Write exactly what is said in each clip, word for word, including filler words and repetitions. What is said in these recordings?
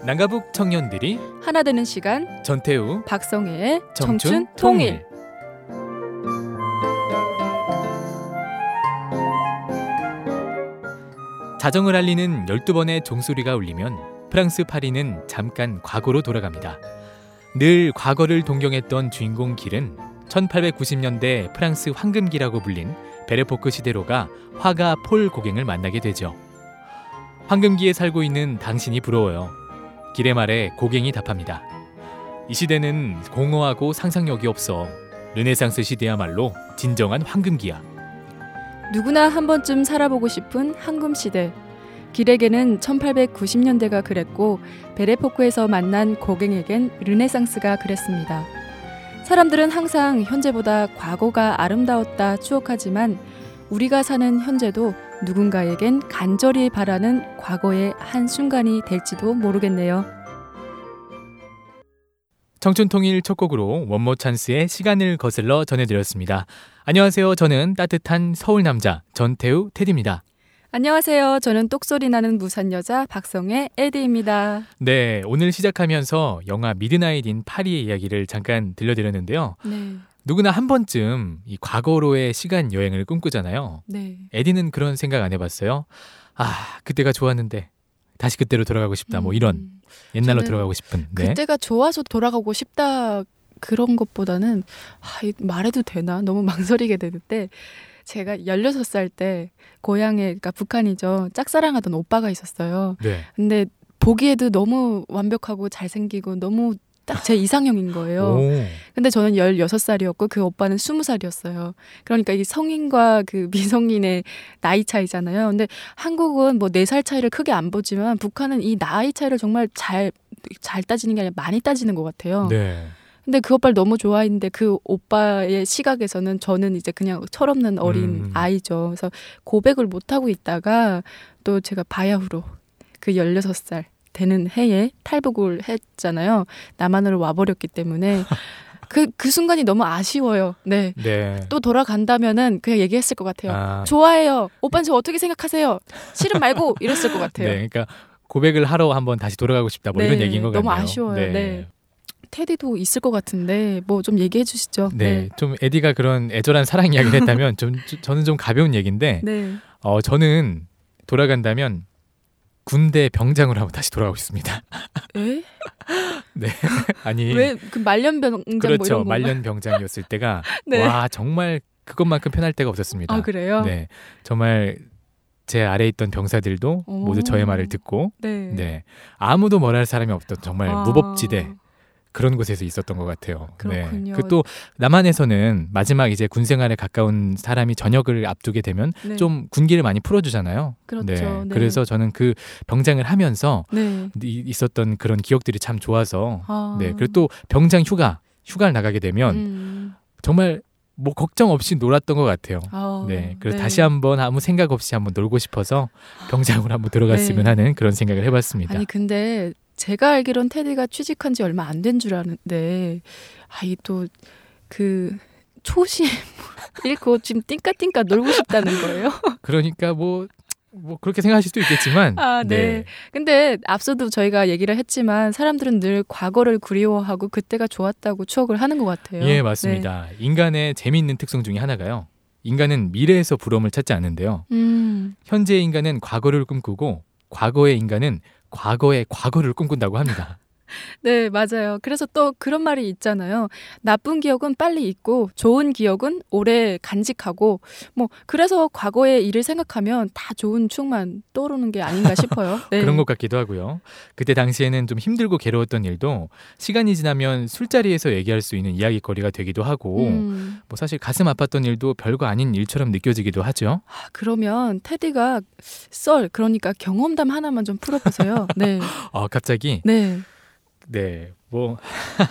남가북 청년들이 하나 되는 시간, 전태우, 박성혜의 청춘 청춘 통일. 통일. 자정을 알리는 열두 번의 종소리가 울리면 프랑스 파리는 잠깐 과거로 돌아갑니다. 늘 과거를 동경했던 주인공 길은 천팔백구십 년대 프랑스 황금기라고 불린 베레포크 시대로가 화가 폴 고갱을 만나게 되죠. 황금기에 살고 있는 당신이 부러워요. 길의 말에 고갱이 답합니다. 이 시대는 공허하고 상상력이 없어. 르네상스 시대야말로 진정한 황금기야. 누구나 한 번쯤 살아보고 싶은 황금시대. 길에게는 천팔백구십 년대가 그랬고 베레포크에서 만난 고갱에겐 르네상스가 그랬습니다. 사람들은 항상 현재보다 과거가 아름다웠다 추억하지만 우리가 사는 현재도 누군가에겐 간절히 바라는 과거의 한순간이 될지도 모르겠네요. 청춘통일 첫 곡으로 원모 찬스의 시간을 거슬러 전해드렸습니다. 안녕하세요. 저는 따뜻한 서울남자 전태우 테디입니다. 안녕하세요. 저는 똑소리 나는 무산여자 박성혜 에디입니다. 네, 오늘 시작하면서 영화 미드나잇 인 파리의 이야기를 잠깐 들려드렸는데요. 네. 누구나 한 번쯤 이 과거로의 시간 여행을 꿈꾸잖아요. 네. 에디는 그런 생각 안 해봤어요? 아, 그때가 좋았는데 다시 그때로 돌아가고 싶다. 뭐 이런 옛날로 돌아가고 싶은. 네. 그때가 좋아서 돌아가고 싶다 그런 것보다는 아, 이 말해도 되나? 너무 망설이게 되는데 제가 열여섯 살 때 고향에, 그러니까 북한이죠. 짝사랑하던 오빠가 있었어요. 네. 근데 보기에도 너무 완벽하고 잘생기고 너무 딱 제 이상형인 거예요. 오. 근데 저는 열여섯 살이었고 그 오빠는 스무 살이었어요. 그러니까 이 성인과 그 미성인의 나이 차이잖아요. 근데 한국은 뭐 네 살 차이를 크게 안 보지만 북한은 이 나이 차이를 정말 잘, 잘 따지는 게 아니라 많이 따지는 것 같아요. 네. 근데 그 오빠를 너무 좋아했는데 그 오빠의 시각에서는 저는 이제 그냥 철없는 어린 음. 아이죠. 그래서 고백을 못하고 있다가 또 제가 바야흐로 그 열여섯 살 되는 해에 탈북을 했잖아요. 남한으로 와버렸기 때문에 그, 그 순간이 너무 아쉬워요. 네. 네. 또 돌아간다면은 그냥 얘기했을 것 같아요. 아. 좋아해요. 오빠는 저 어떻게 생각하세요? 싫음 말고 이랬을 것 같아요. 네, 그러니까 고백을 하러 한번 다시 돌아가고 싶다. 뭐 네, 이런 얘기인 것 같네요. 너무 아쉬워요. 네. 네. 테디도 있을 것 같은데 뭐 좀 얘기해 주시죠. 네, 네. 좀 에디가 그런 애절한 사랑 이야기를 했다면 좀 저- 저는 좀 가벼운 얘기인데 네. 어, 저는 돌아간다면 군대 병장으로 한번 다시 돌아가고 싶습니다. 에? 네, 아니 왜 그 말년 병장 뭐 그렇죠. 이런 거? 말년 병장이었을 때가 네. 와 정말 그것만큼 편할 때가 없었습니다. 아 그래요? 네, 정말 제 아래에 있던 병사들도 오. 모두 저의 말을 듣고 네. 네 아무도 뭘 할 사람이 없던 정말 아. 무법지대 그런 곳에서 있었던 것 같아요. 그렇군요. 네. 그 또 남한에서는 마지막 이제 군 생활에 가까운 사람이 전역을 앞두게 되면 네. 좀 군기를 많이 풀어주잖아요. 그렇죠. 네. 네. 그래서 저는 그 병장을 하면서 네. 이- 있었던 그런 기억들이 참 좋아서 아. 네. 그리고 또 병장 휴가 휴가를 나가게 되면 음. 정말 뭐 걱정 없이 놀았던 것 같아요. 아, 네. 그래서 네. 다시 한번 아무 생각 없이 한번 놀고 싶어서 병장으로 한번 들어갔으면 네. 하는 그런 생각을 해봤습니다. 아니 근데 제가 알기론 테디가 취직한 지 얼마 안 된 줄 아는데 아이 또 그 초심 잃고 지금 띵까띵까 놀고 싶다는 거예요. 그러니까 뭐, 뭐 그렇게 생각하실 수도 있겠지만 아, 네. 근데 앞서도 저희가 얘기를 했지만 사람들은 늘 과거를 그리워하고 그때가 좋았다고 추억을 하는 것 같아요. 예, 맞습니다. 인간의 재미있는 특성 중에 하나가요. 인간은 미래에서 부러움을 찾지 않는데요. 네. 음, 현재의 인간은 과거를 꿈꾸고 과거의 인간은 과거의 과거를 꿈꾼다고 합니다. 네, 맞아요. 그래서 또 그런 말이 있잖아요. 나쁜 기억은 빨리 잊고 좋은 기억은 오래 간직하고 뭐 그래서 과거의 일을 생각하면 다 좋은 추억만 떠오르는 게 아닌가 싶어요. 네. 그런 것 같기도 하고요. 그때 당시에는 좀 힘들고 괴로웠던 일도 시간이 지나면 술자리에서 얘기할 수 있는 이야기거리가 되기도 하고 음, 뭐 사실 가슴 아팠던 일도 별거 아닌 일처럼 느껴지기도 하죠. 아, 그러면 테디가 썰 그러니까 경험담 하나만 좀 풀어보세요. 네, 아, 갑자기 네, 네, 뭐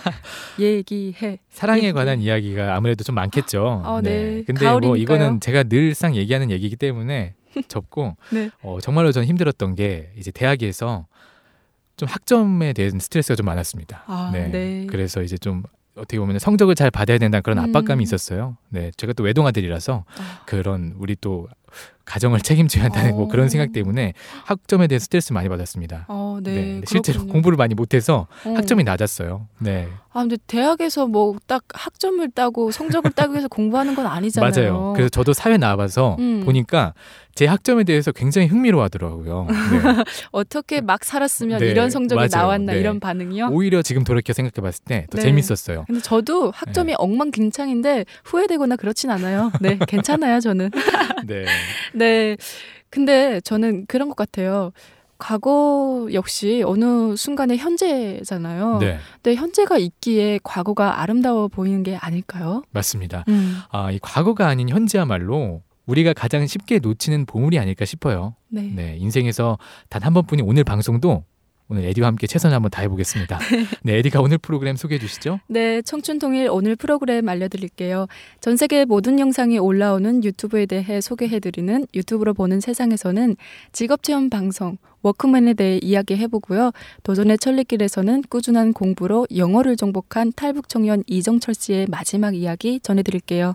얘기해. 사랑에 얘기. 관한 이야기가 아무래도 좀 많겠죠. 아, 네. 근데 뭐 가을이니까요. 이거는 제가 늘상 얘기하는 얘기이기 때문에 접고 네. 어, 정말로 전 힘들었던 게 이제 대학에서 좀 학점에 대한 스트레스가 좀 많았습니다. 아, 네. 그래서 이제 좀 어떻게 보면 성적을 잘 받아야 된다는 그런 음. 압박감이 있었어요. 네, 제가 또 외동아들이라서 아. 그런 우리 또 가정을 책임져야 한다는 뭐 어. 그런 생각 때문에 학점에 대해 스트레스 많이 받았습니다. 어, 네. 네, 실제로 그렇군요. 공부를 많이 못해서 어. 학점이 낮았어요. 네, 아, 근데 대학에서 뭐 딱 학점을 따고 성적을 따기 위해서 공부하는 건 아니잖아요. 맞아요. 그래서 저도 사회 나와봐서 음. 보니까 제 학점에 대해서 굉장히 흥미로워하더라고요. 네. 어떻게 막 살았으면 네, 이런 성적이 맞아요. 나왔나 네. 이런 반응이요? 오히려 지금 돌이켜 생각해봤을 때 더 네. 재밌었어요. 근데 저도 학점이 엉망진창인데 후회되거나 그렇진 않아요. 네, 괜찮아요, 저는. 네, 네. 근데 저는 그런 것 같아요. 과거 역시 어느 순간에 현재잖아요. 네, 근데 현재가 있기에 과거가 아름다워 보이는 게 아닐까요? 맞습니다. 음. 아, 이 과거가 아닌 현재야말로 우리가 가장 쉽게 놓치는 보물이 아닐까 싶어요. 네. 네, 인생에서 단 한 번뿐인 오늘 방송도 오늘 에디와 함께 최선을 한번 다해보겠습니다. 네, 에디가 오늘 프로그램 소개해 주시죠. 네, 청춘통일 오늘 프로그램 알려드릴게요. 전 세계 모든 영상이 올라오는 유튜브에 대해 소개해드리는 유튜브로 보는 세상에서는 직업체험 방송 워크맨에 대해 이야기해보고요. 도전의 천리길에서는 꾸준한 공부로 영어를 정복한 탈북 청년 이정철 씨의 마지막 이야기 전해드릴게요.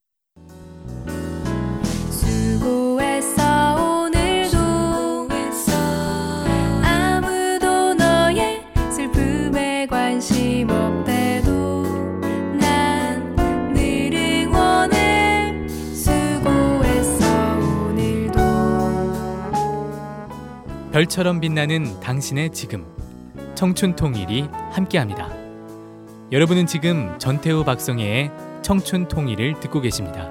수고했어 오늘도 아무도 너의 슬픔에 관심 없대도 난 늘 응원해 수고했어 오늘도. 별처럼 빛나는 당신의 지금 청춘통일이 함께합니다. 여러분은 지금 전태우 박성혜의 청춘통일을 듣고 계십니다.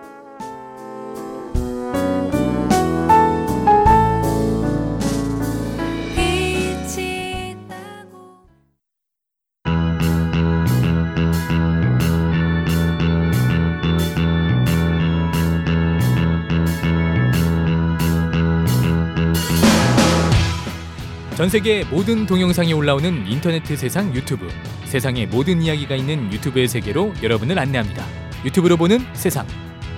전 세계 모든 동영상이 올라오는 인터넷 세상 유튜브. 세상의 모든 이야기가 있는 유튜브의 세계로 여러분을 안내합니다. 유튜브로 보는 세상.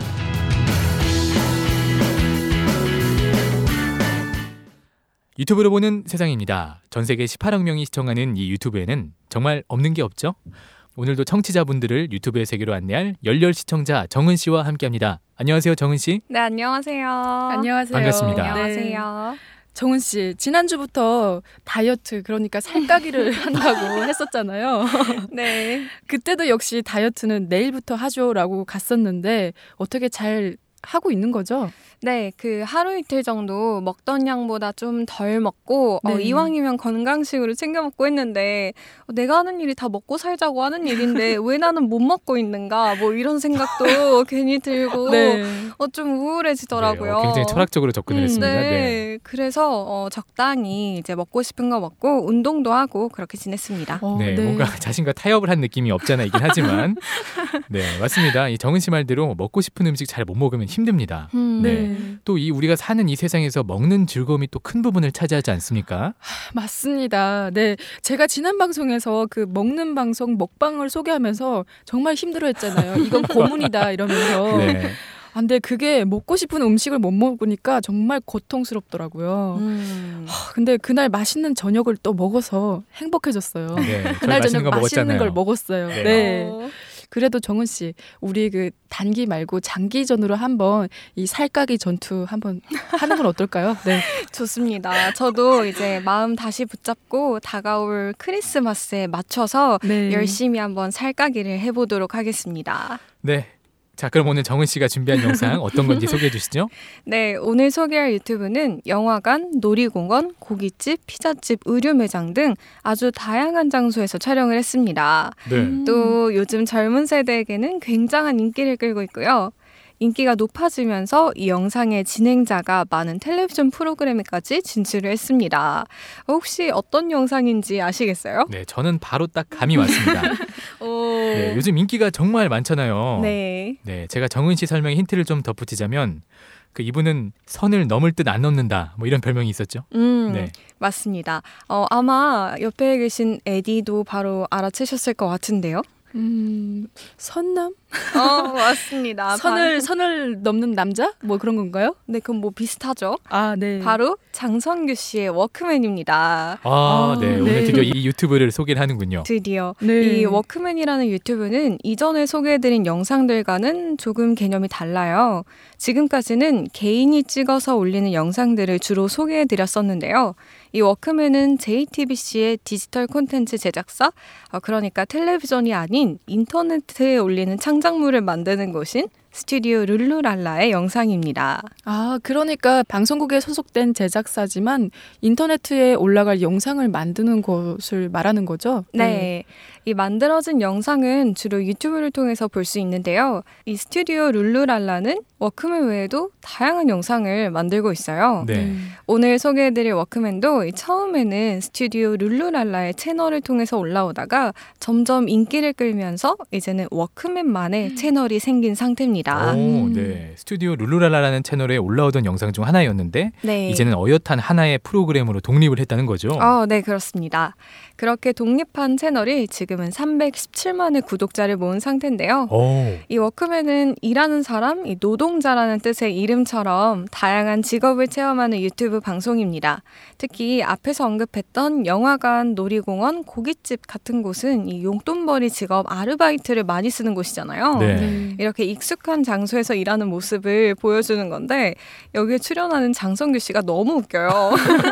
유튜브로 보는 세상입니다. 전 세계 십팔억 명이 시청하는 이 유튜브에는 정말 없는 게 없죠? 오늘도 청취자분들을 유튜브의 세계로 안내할 열렬 시청자 정은 씨와 함께합니다. 안녕하세요, 정은 씨. 네, 안녕하세요. 안녕하세요. 반갑습니다. 네. 안녕하세요. 정은 씨, 지난주부터 다이어트, 그러니까 살까기를 한다고 했었잖아요. 네. 그때도 역시 다이어트는 내일부터 하죠라고 갔었는데 어떻게 잘 하고 있는 거죠? 네, 그 하루 이틀 정도 먹던 양보다 좀 덜 먹고 네. 어, 이왕이면 건강식으로 챙겨 먹고 했는데 어, 내가 하는 일이 다 먹고 살자고 하는 일인데 왜 나는 못 먹고 있는가 뭐 이런 생각도 괜히 들고 네. 어, 좀 우울해지더라고요. 네, 어, 굉장히 철학적으로 접근을 음, 했습니다. 네, 네. 그래서 어, 적당히 이제 먹고 싶은 거 먹고 운동도 하고 그렇게 지냈습니다. 어, 네, 뭔가 자신과 타협을 한 느낌이 없잖아 있긴 하지만 네, 맞습니다. 이 정은 씨 말대로 먹고 싶은 음식 잘 못 먹으면 힘듭니다. 음, 네. 네. 또 이 우리가 사는 이 세상에서 먹는 즐거움이 또 큰 부분을 차지하지 않습니까? 맞습니다. 네, 제가 지난 방송에서 그 먹는 방송 먹방을 소개하면서 정말 힘들어했잖아요. 이건 고문이다 이러면서. 네. 아, 근데 그게 먹고 싶은 음식을 못 먹으니까 정말 고통스럽더라고요. 음. 하, 근데 그날 맛있는 저녁을 또 먹어서 행복해졌어요. 네, 저희 그날 맛있는 저녁 거 맛있는 먹었잖아요. 걸 먹었어요. 네. 네. 어. 그래도 정은 씨, 우리 그 단기 말고 장기전으로 한번 이 살까기 전투 한번 하는 건 어떨까요? 네. 좋습니다. 저도 이제 마음 다시 붙잡고 다가올 크리스마스에 맞춰서 네. 열심히 한번 살까기를 해보도록 하겠습니다. 네. 자, 그럼 오늘 정은 씨가 준비한 영상 어떤 건지 소개해 주시죠. 네, 오늘 소개할 유튜브는 영화관, 놀이공원, 고깃집, 피자집, 의류 매장 등 아주 다양한 장소에서 촬영을 했습니다. 네. 음. 또 요즘 젊은 세대에게는 굉장한 인기를 끌고 있고요. 인기가 높아지면서 이 영상의 진행자가 많은 텔레비전 프로그램에까지 진출을 했습니다. 혹시 어떤 영상인지 아시겠어요? 네, 저는 바로 딱 감이 왔습니다. 네, 요즘 인기가 정말 많잖아요. 네. 네, 제가 정은 씨 설명에 힌트를 좀 덧붙이자면 그 이분은 선을 넘을 듯 안 넘는다. 뭐 이런 별명이 있었죠. 음, 네. 맞습니다. 어, 아마 옆에 계신 에디도 바로 알아채셨을 것 같은데요. 음, 선남? 어, 맞습니다. 선을 바로, 선을 넘는 남자? 뭐 그런 건가요? 네, 그럼 뭐 비슷하죠. 아, 네. 바로 장성규 씨의 워크맨입니다. 아, 아, 네. 오늘 네. 드디어 이 유튜브를 소개를 하는군요. 드디어 네. 이 워크맨이라는 유튜브는 이전에 소개해드린 영상들과는 조금 개념이 달라요. 지금까지는 개인이 찍어서 올리는 영상들을 주로 소개해드렸었는데요. 이 워크맨은 제이티비씨의 디지털 콘텐츠 제작사, 어, 그러니까 텔레비전이 아닌 인터네트에 올리는 창작물을 만드는 곳인 스튜디오 룰루랄라의 영상입니다. 아, 그러니까 방송국에 소속된 제작사지만 인터네트에 올라갈 영상을 만드는 곳을 말하는 거죠? 네. 이 만들어진 영상은 주로 유튜브를 통해서 볼 수 있는데요. 이 스튜디오 룰루랄라는 워크맨 외에도 다양한 영상을 만들고 있어요. 네. 오늘 소개해드릴 워크맨도 이 처음에는 스튜디오 룰루랄라의 채널을 통해서 올라오다가 점점 인기를 끌면서 이제는 워크맨만의 채널이 생긴 상태입니다. 오, 네. 스튜디오 룰루랄라라는 채널에 올라오던 영상 중 하나였는데 네. 이제는 어엿한 하나의 프로그램으로 독립을 했다는 거죠. 어, 네, 그렇습니다. 그렇게 독립한 채널이 지금은 삼백십칠만의 구독자를 모은 상태인데요. 오. 이 워크맨은 일하는 사람, 이 노동자라는 뜻의 이름처럼 다양한 직업을 체험하는 유튜브 방송입니다. 특히 앞에서 언급했던 영화관, 놀이공원, 고깃집 같은 곳은 이 용돈벌이 직업 아르바이트를 많이 쓰는 곳이잖아요. 네. 네. 이렇게 익숙한 장소에서 일하는 모습을 보여주는 건데 여기에 출연하는 장성규 씨가 너무 웃겨요.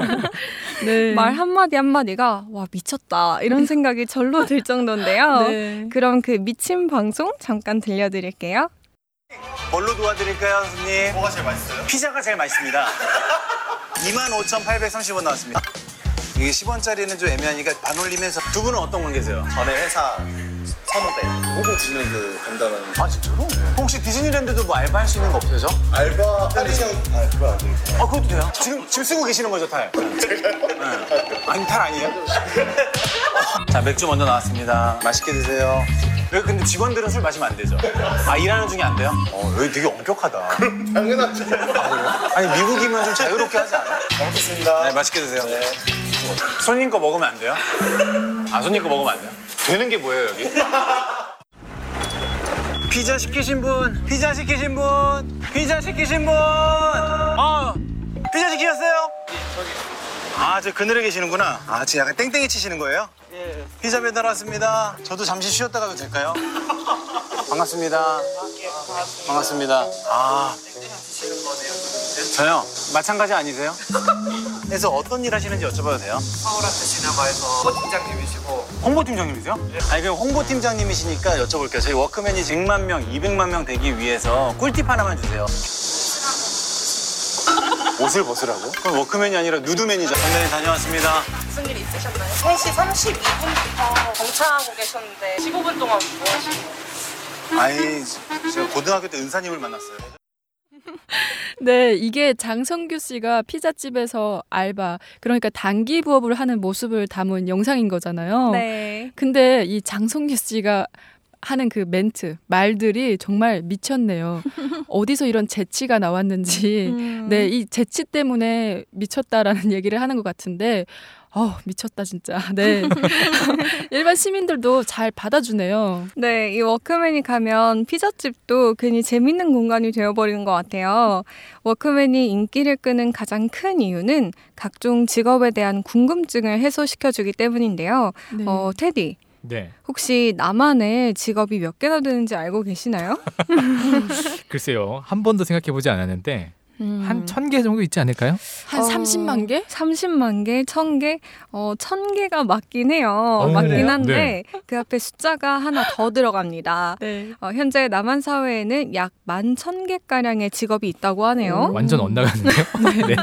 네. 말 한마디 한마디가 와 미쳤다 이런 생각이 절로 들 정도인데요. 네. 그럼 그 미친 방송 잠깐 들려드릴게요. 뭘로 도와드릴까요, 선생님? 뭐가 제일 맛있어요? 피자가 제일 맛있습니다. 이만 오천팔백삼십 원 나왔습니다. 이게 십 원짜리는 좀 애매하니까 반 올리면서 두 분은 어떤 관계세요? 전에 회사 선후배 호구 디즈니랜드 간다는. 아 진짜로? 혹시 디즈니랜드도 뭐 알바할 수 있는 거 없어요? 알바 아니 그냥 아 그거 안 되겠다. 아 그것도 돼요? 지금 지금 쓰고 계시는 거죠, 탈? 네. 아니 탈 아니에요? 자 맥주 먼저 나왔습니다. 맛있게 드세요. 여기 근데 직원들은 술 마시면 안 되죠? 아 일하는 중에 안 돼요? 어 여기 되게 엄격하다. 당연하죠. 아니 미국이면 좀 자유롭게 하지 않아요? 잘 먹겠습니다. 네 맛있게 드세요. 네. 손님 거 먹으면 안 돼요? 아 손님 거 먹으면 안 돼요? 되는 게 뭐예요 여기? 피자 시키신 분, 피자 시키신 분, 피자 시키신 분. 어, 피자 시키셨어요? 아, 저 그늘에 계시는구나. 아, 지금 약간 땡땡이 치시는 거예요? 예. 피자 배달 왔습니다. 저도 잠시 쉬었다 가도 될까요? 반갑습니다. 반갑습니다. 아, 저요? 마찬가지 아니세요? 그래서 어떤 일 하시는지 여쭤봐도 돼요? 서울아트 시네마에서 홍보팀장님이시고. 홍보팀장님이세요? 아니 그럼 홍보팀장님이시니까 여쭤볼게요. 저희 워크맨이 백만 명, 이백만 명 되기 위해서 꿀팁 하나만 주세요. 옷을 벗으라고? 그럼 워크맨이 아니라 누드맨이죠. 선배님 다녀왔습니다. 무슨 일 있으셨나요? 세 시 삼십이 분부터 정차하고 계셨는데 십오 분 동안 뭐 하시고? 아이, 제가 고등학교 때 은사님을 만났어요. 네, 이게 장성규 씨가 피자집에서 알바, 그러니까 단기 부업을 하는 모습을 담은 영상인 거잖아요. 네. 근데 이 장성규 씨가 하는 그 멘트, 말들이 정말 미쳤네요. 어디서 이런 재치가 나왔는지. 음. 네, 이 재치 때문에 미쳤다라는 얘기를 하는 것 같은데 어, 미쳤다 진짜. 네. 일반 시민들도 잘 받아주네요. 네, 이 워크맨이 가면 피자집도 괜히 재밌는 공간이 되어버리는 것 같아요. 워크맨이 인기를 끄는 가장 큰 이유는 각종 직업에 대한 궁금증을 해소시켜주기 때문인데요. 네. 어, 테디, 네. 혹시 나만의 직업이 몇 개나 되는지 알고 계시나요? 글쎄요. 한 번도 생각해보지 않았는데 음. 한 천 개 정도 있지 않을까요? 한 어, 삼십만 개? 삼십만 개, 천 개? 어, 천 개가 맞긴 해요. 오, 맞긴 그래요? 한데 그 앞에 숫자가 하나 더 들어갑니다. 네. 어, 현재 남한 사회에는 약 만 천 개가량의 직업이 있다고 하네요. 완전 엇나가는데요? 네.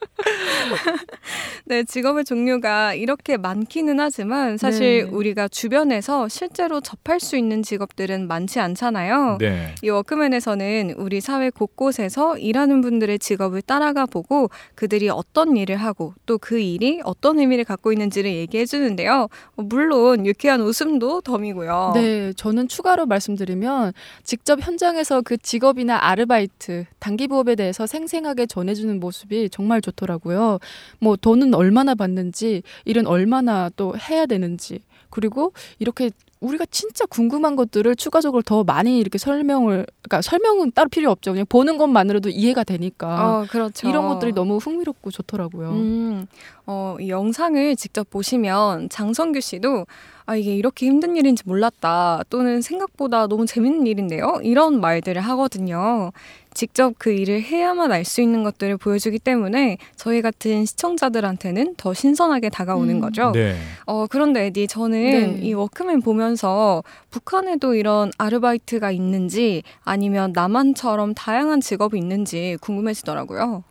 네, 직업의 종류가 이렇게 많기는 하지만 사실 네. 우리가 주변에서 실제로 접할 수 있는 직업들은 많지 않잖아요. 네. 이 워크맨에서는 우리 사회 곳곳에서 일하는 분들의 직업을 따라가 보고 그들이 어떤 일을 하고 또 그 일이 어떤 의미를 갖고 있는지를 얘기해 주는데요. 어, 물론 유쾌한 웃음도 덤이고요. 네, 저는 추가로 말씀드리면 직접 현장에서 그 직업이나 아르바이트, 단기 부업에 대해서 생생하게 전해주는 모습이 정말 좋더라고요. 뭐 돈은 얼마나 받는지, 일은 얼마나 또 해야 되는지, 그리고 이렇게 우리가 진짜 궁금한 것들을 추가적으로 더 많이 이렇게 설명을, 그러니까 설명은 따로 필요 없죠. 그냥 보는 것만으로도 이해가 되니까. 어, 그렇죠. 이런 것들이 너무 흥미롭고 좋더라고요. 음, 어, 이 영상을 직접 보시면 장성규 씨도 아, 이게 이렇게 힘든 일인지 몰랐다. 또는 생각보다 너무 재밌는 일인데요. 이런 말들을 하거든요. 직접 그 일을 해야만 알 수 있는 것들을 보여주기 때문에 저희 같은 시청자들한테는 더 신선하게 다가오는 음. 거죠. 네. 어, 그런데 에디, 저는 네. 이 워크맨 보면서 북한에도 이런 아르바이트가 있는지 아니면 남한처럼 다양한 직업이 있는지 궁금해지더라고요.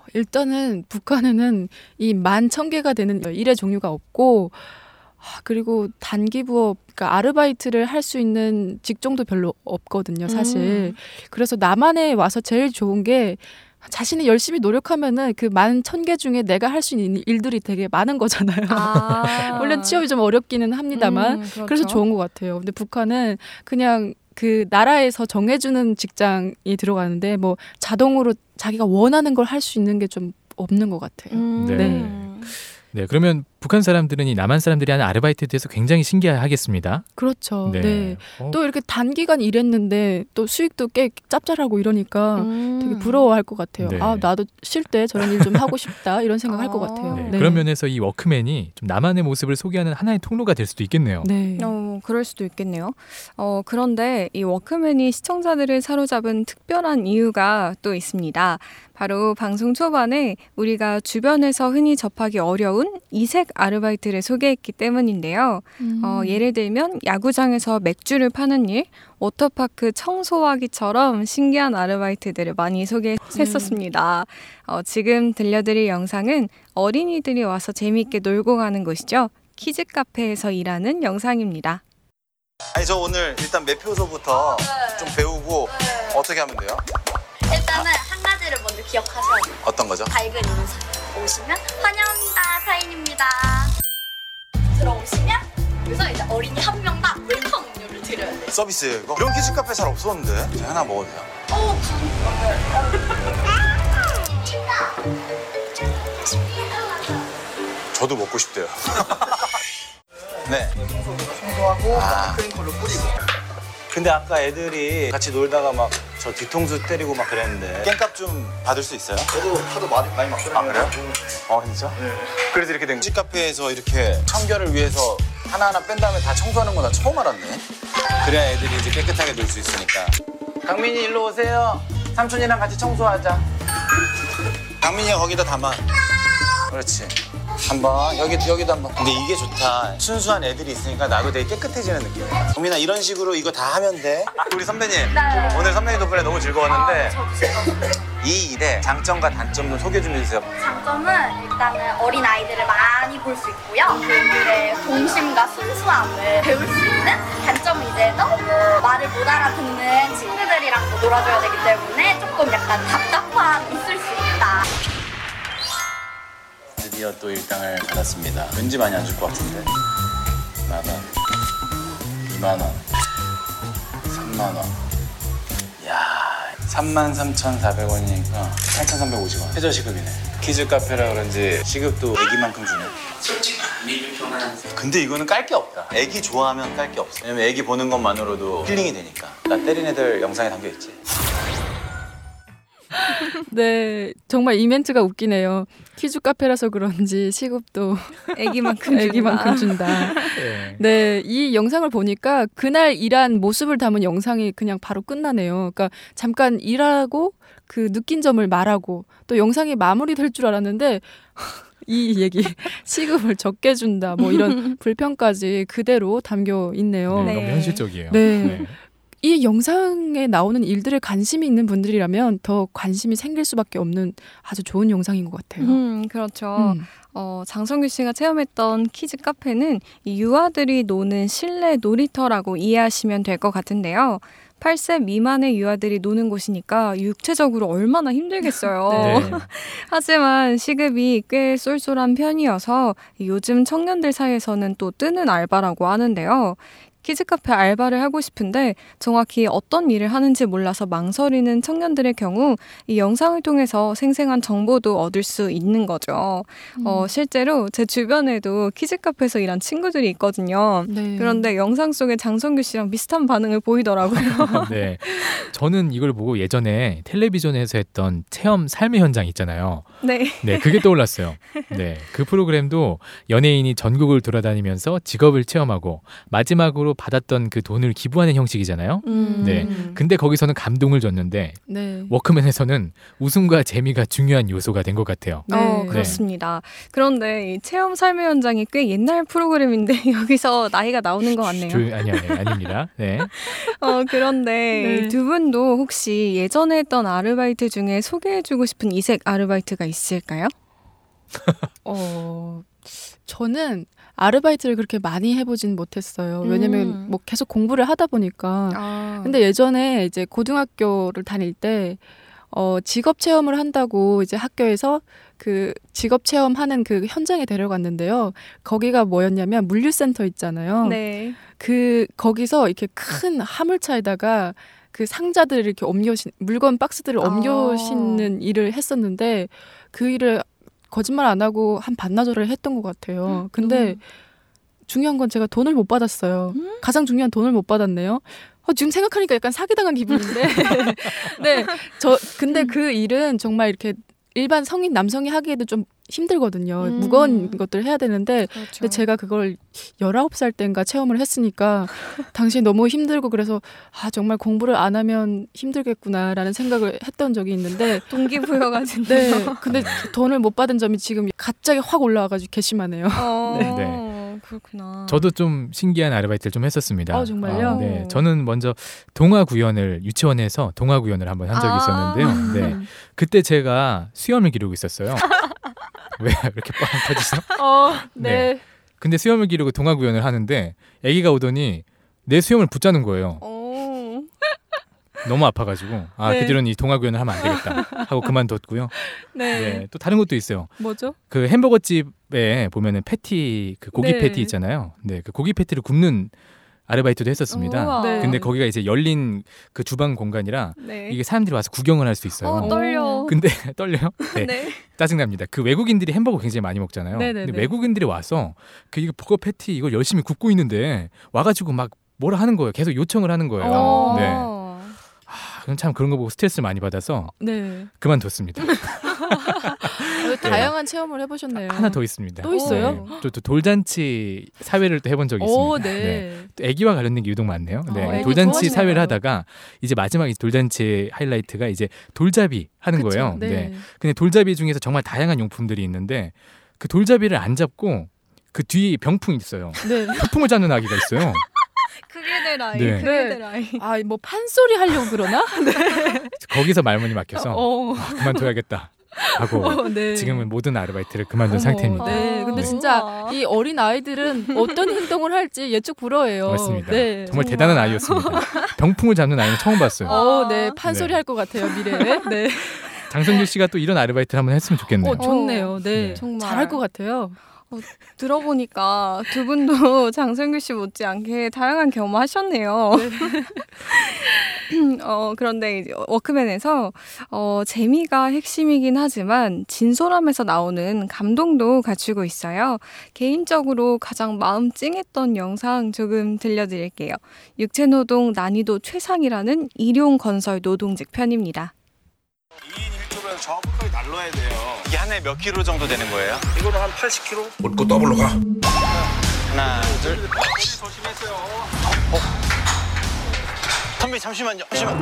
일단은 북한에는 이 만 천 개가 되는 일의 종류가 없고, 아, 그리고 단기 부업, 그러니까 아르바이트를 할 수 있는 직종도 별로 없거든요, 사실. 음. 그래서 남한에 와서 제일 좋은 게 자신이 열심히 노력하면은 그 만 천 개 중에 내가 할 수 있는 일들이 되게 많은 거잖아요. 아. 물론 취업이 좀 어렵기는 합니다만, 음, 그렇죠. 그래서 좋은 것 같아요. 근데 북한은 그냥 그 나라에서 정해주는 직장이 들어가는데 뭐 자동으로 자기가 원하는 걸 할 수 있는 게 좀 없는 것 같아요. 음. 네. 네, 그러면 북한 사람들은 이 남한 사람들이 하는 아르바이트에 대해서 굉장히 신기해하겠습니다. 그렇죠. 네. 네. 어, 또 이렇게 단기간 일했는데 또 수익도 꽤 짭짤하고 이러니까 음. 되게 부러워할 것 같아요. 네. 아, 나도 쉴 때 저런 일 좀 하고 싶다 이런 생각 할 것 아. 같아요. 네. 네. 그런 면에서 이 워크맨이 좀 남한의 모습을 소개하는 하나의 통로가 될 수도 있겠네요. 네. 어, 그럴 수도 있겠네요. 어, 그런데 이 워크맨이 시청자들을 사로잡은 특별한 이유가 또 있습니다. 바로 방송 초반에 우리가 주변에서 흔히 접하기 어려운 이색 아르바이트를 소개했기 때문인데요. 음. 어, 예를 들면 야구장에서 맥주를 파는 일, 워터파크 청소하기처럼 신기한 아르바이트들을 많이 소개했었습니다. 어, 지금 들려드릴 영상은 어린이들이 와서 재미있게 놀고 가는 곳이죠. 키즈 카페에서 일하는 영상입니다. 아니 저 오늘 일단 매표소부터 좀 배우고 어떻게 하면 돼요? 일단은 한 가지를 먼저 기억하셔야 돼요. 어떤 거죠? 밝은 인사. 오시면 환영합니다. 타인입니다. 들어오시면 여기서 이제 어린이 한 명당 웰컴 음료를 드려야 돼요. 서비스 이거? 이런 키즈 카페 잘 없었는데 제가 하나 먹어도 돼요? 어, 저도 먹고 싶대요. 네. 청소하고 아. 크림콜로 뿌리고. 근데 아까 애들이 같이 놀다가 막 저 뒤통수 때리고 막 그랬는데 깽값 좀 받을 수 있어요? 저도 하도 많이 많이 맞거든요. 아 그래요? 어 진짜? 네. 그래서 이렇게 된 키즈 카페에서 이렇게 청결을 위해서 하나하나 뺀 다음에 다 청소하는 거 나 처음 알았네. 그래야 애들이 이제 깨끗하게 놀 수 있으니까. 강민이 일로 오세요. 삼촌이랑 같이 청소하자. 강민이가 거기다 담아. 그렇지. 한번 여기 여기도 한번. 근데 이게 좋다. 순수한 애들이 있으니까 나도 되게 깨끗해지는 느낌이야. 정민아 이런 식으로 이거 다 하면 돼. 우리 선배님 네. 오늘 선배님 덕분에 너무 즐거웠는데 저도 즐거웠어요. 이 일의 장점과 단점 좀 소개 좀 해주세요. 장점은 일단은 어린 아이들을 많이 볼 수 있고요. 그들의 동심과 순수함을 배울 수 있는 단점은 이제 너무 말을 못 알아듣는 친구들이랑 놀아줘야 되기 때문에 조금 약간 답답함이 있을 수 있다. 드디어 또 일당을 받았습니다. 왠지 많이 안 줄 것 같은데. 만 원, 이만 원, 삼만 원. 야, 삼만 삼천사백 원이니까 팔천삼백오십 원. 최저시급이네. 키즈 카페라 그런지 시급도 애기만큼 주네. 솔직히 리뷰표는 근데 이거는 깔 게 없다. 애기 좋아하면 깔 게 없어. 왜냐면 애기 보는 것만으로도 힐링이 되니까. 나 때린 애들 영상에 담겨 있지. 네, 정말 이 멘트가 웃기네요. 키즈 카페라서 그런지 시급도 애기만큼 애기만큼 준다. 네. 네, 이 영상을 보니까 그날 일한 모습을 담은 영상이 그냥 바로 끝나네요. 그러니까 잠깐 일하고 그 느낀 점을 말하고 또 영상이 마무리될 줄 알았는데 이 얘기 시급을 적게 준다 뭐 이런 불평까지 그대로 담겨 있네요. 네, 네. 너무 현실적이에요. 네. 이 영상에 나오는 일들에 관심이 있는 분들이라면 더 관심이 생길 수밖에 없는 아주 좋은 영상인 것 같아요. 음, 그렇죠. 음. 어, 장성규 씨가 체험했던 키즈 카페는 이 유아들이 노는 실내 놀이터라고 이해하시면 될 것 같은데요. 팔 세 미만의 유아들이 노는 곳이니까 육체적으로 얼마나 힘들겠어요. 네. 하지만 시급이 꽤 쏠쏠한 편이어서 요즘 청년들 사이에서는 또 뜨는 알바라고 하는데요. 키즈카페 알바를 하고 싶은데 정확히 어떤 일을 하는지 몰라서 망설이는 청년들의 경우 이 영상을 통해서 생생한 정보도 얻을 수 있는 거죠. 음. 어, 실제로 제 주변에도 키즈카페에서 일한 친구들이 있거든요. 네. 그런데 영상 속에 장성규 씨랑 비슷한 반응을 보이더라고요. 네, 저는 이걸 보고 예전에 텔레비전에서 했던 체험 삶의 현장 있잖아요. 네. 네, 그게 떠올랐어요. 네, 그 프로그램도 연예인이 전국을 돌아다니면서 직업을 체험하고 마지막으로 받았던 그 돈을 기부하는 형식이잖아요. 음. 네, 근데 거기서는 감동을 줬는데 네. 워크맨에서는 웃음과 재미가 중요한 요소가 된 것 같아요. 네. 어, 그렇습니다. 그런데 이 체험 삶의 현장이 꽤 옛날 프로그램인데 여기서 나이가 나오는 것 같네요. 조, 아니 아니 아닙니다. 네. 어, 그런데 네. 두 분도 혹시 예전에 했던 아르바이트 중에 소개해주고 싶은 이색 아르바이트가 있을까요? 어, 저는 아르바이트를 그렇게 많이 해보진 못했어요. 왜냐면 음. 뭐 계속 공부를 하다 보니까. 아. 근데 예전에 이제 고등학교를 다닐 때 어, 직업 체험을 한다고 이제 학교에서 그 직업 체험하는 그 현장에 데려갔는데요. 거기가 뭐였냐면 물류센터 있잖아요. 네. 그 거기서 이렇게 큰 화물차에다가 그 상자들을 이렇게 옮겨 신 물건 박스들을 옮겨 아. 싣는 일을 했었는데 그 일을 거짓말 안 하고 한 반나절을 했던 것 같아요. 근데 음. 중요한 건 제가 돈을 못 받았어요. 가장 중요한 돈을 못 받았네요. 어, 지금 생각하니까 약간 사기당한 기분인데. 네, 저 근데 그 일은 정말 이렇게 일반 성인 남성이 하기에도 좀 힘들거든요. 음. 무거운 것들 해야 되는데 그렇죠. 근데 제가 그걸 열아홉 살 때인가 체험을 했으니까 당시에 너무 힘들고 그래서 아 정말 공부를 안 하면 힘들겠구나라는 생각을 했던 적이 있는데 동기부여가 네, 된대요. 근데 돈을 못 받은 점이 지금 갑자기 확 올라와가지고 괘씸하네요. 어, 네. 네. 그렇구나. 저도 좀 신기한 아르바이트를 좀 했었습니다. 어, 정말요? 아, 네, 저는 먼저 동화 구연을 유치원에서 동화 구연을 한번 한 적이 아. 있었는데요. 네, 그때 제가 수염을 기르고 있었어요. 왜 이렇게 빵 터지시나? 어, 네. 네. 근데 수염을 기르고 동화 구연을 하는데 아기가 오더니 내 수염을 붙자는 거예요. 어. 너무 아파가지고 아 네. 그 뒤로는 이 동화 구연을 하면 안 되겠다 하고 그만뒀고요. 네. 네, 또 다른 것도 있어요. 뭐죠? 그 햄버거 집에 보면은 패티 그 고기 네. 패티 있잖아요. 네, 그 고기 패티를 굽는 아르바이트도 했었습니다. 우와. 네. 근데 거기가 이제 열린 그 주방 공간이라 네. 이게 사람들이 와서 구경을 할 수 있어요. 어, 떨려. 근데 떨려요? 네. 네. 짜증납니다. 그 외국인들이 햄버거 굉장히 많이 먹잖아요. 네네네. 근데 외국인들이 와서 그 이거 버거 패티 이걸 열심히 굽고 있는데 와가지고 막 뭐라 하는 거예요. 계속 요청을 하는 거예요. 어. 네. 아, 그럼 참 그런 거 보고 스트레스를 많이 받아서 네. 그만뒀습니다. 다양한 체험을 해보셨네요. 하나 더 있습니다. 또 있어요? 네. 또, 또 돌잔치 사회를 또 해본 적이 있습니다. 오, 네. 또 아기와 관련된 게 유독 많네요. 네. 어, 애기 돌잔치 좋아하시나 사회를 봐요. 하다가 이제 마지막 돌잔치 하이라이트가 이제 돌잡이 하는 그쵸? 거예요. 네. 네. 근데 돌잡이 중에서 정말 다양한 용품들이 있는데 그 돌잡이를 안 잡고 그 뒤에 병풍이 있어요. 네. 병풍을 잡는 아기가 있어요. 그게 될 아이. 네. 그게 네. 될 아이. 아, 뭐 판소리 하려고 그러나? 거기서 말문이 막혀서 어, 아, 그만둬야겠다 하고 어, 네. 지금은 모든 아르바이트를 그만둔 어머, 상태입니다. 네, 근데 아. 진짜 우와. 이 어린 아이들은 어떤 행동을 할지 예측 불허해요. 맞습니다. 네. 정말 대단한 아이였습니다. 병풍을 잡는 아이는 처음 봤어요. 어, 네, 판소리 네. 할 것 같아요 미래에. 네. 장성규 씨가 또 이런 아르바이트를 한번 했으면 좋겠네요. 어, 좋네요. 네, 네. 정말. 잘할 것 같아요. 들어보니까 두 분도 장성규 씨 못지않게 다양한 경험하셨네요. 어, 그런데 이제 워크맨에서 어, 재미가 핵심이긴 하지만 진솔함에서 나오는 감동도 갖추고 있어요. 개인적으로 가장 마음 찡했던 영상 조금 들려드릴게요. 육체노동 난이도 최상이라는 일용건설 노동직 편입니다. 이 인 일 조로 해서 저부터 날라야 돼요. 이게 한 해 몇 킬로 정도 되는 거예요? 이거는 한 팔십 킬로그램? 묻고 더블로 가. 하나, 둘. 조심했어요. 선배 잠시만요. 잠시만.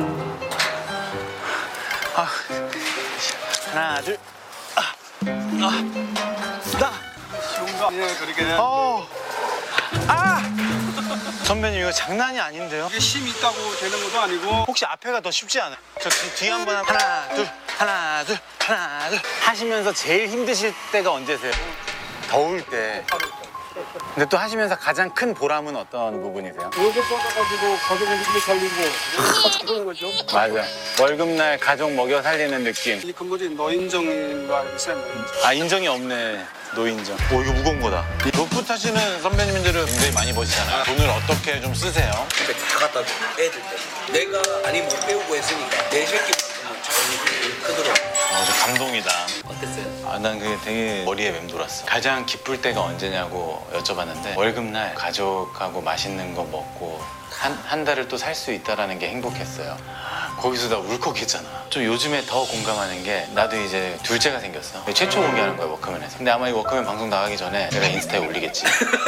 아, 하나, 둘. 아, 아, 나. 쉬운 거 아니에요, 그렇게. 어, 아. 선배님 이거 장난이 아닌데요? 이게 힘 있다고 되는 것도 아니고. 혹시 앞에가 더 쉽지 않아요? 저 뒤, 뒤에 한번 하나, 둘, 하나, 둘, 하나, 둘. 하시면서 제일 힘드실 때가 언제세요? 더울 때. 근데 또 하시면서 가장 큰 보람은 어떤 부분이세요? 월급 받아가지고 가족을 이렇게 살리고 그런 거죠. 맞아. 월급날 가족 먹여 살리는 느낌. 이 근본적인 노인정인가 있어요. 노인정. 아, 인정이 없네. 노인정. 오, 이거 무거운 거다. 로프 타시는 선배님들은 굉장히 많이 버시잖아요. 돈을 어떻게 좀 쓰세요? 근데 다 갖다 줘, 애들 때. 내가 아니 못 배우고 했으니까 내 새끼만큼은 자원이 크더라고. 어, 저 감동이다. 어땠어요? 아, 난 그게 되게 머리에 맴돌았어. 가장 기쁠 때가 언제냐고 여쭤봤는데 월급날 가족하고 맛있는 거 먹고 한, 한 달을 또 살 수 있다라는 게 행복했어요. 거기서 나 울컥했잖아. 좀 요즘에 더 공감하는 게 나도 이제 둘째가 생겼어. 최초 공개하는 거야, 워크맨에서. 근데 아마 이 워크맨 방송 나가기 전에 내가 인스타에 올리겠지.